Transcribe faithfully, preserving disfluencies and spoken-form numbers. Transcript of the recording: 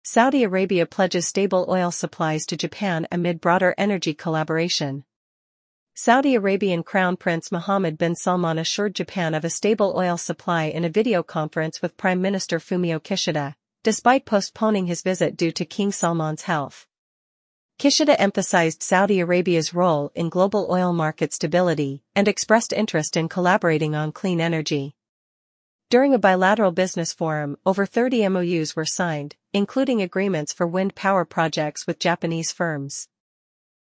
Saudi Arabia pledges stable oil supplies to Japan amid broader energy collaboration. Saudi Arabian Crown Prince Mohammed bin Salman assured Japan of a stable oil supply in a video conference with Prime Minister Fumio Kishida, despite postponing his visit due to King Salman's health. Kishida emphasized Saudi Arabia's role in global oil market stability and expressed interest in collaborating on clean energy. During a bilateral business forum, over thirty M O Us were signed, including agreements for wind power projects with Japanese firms.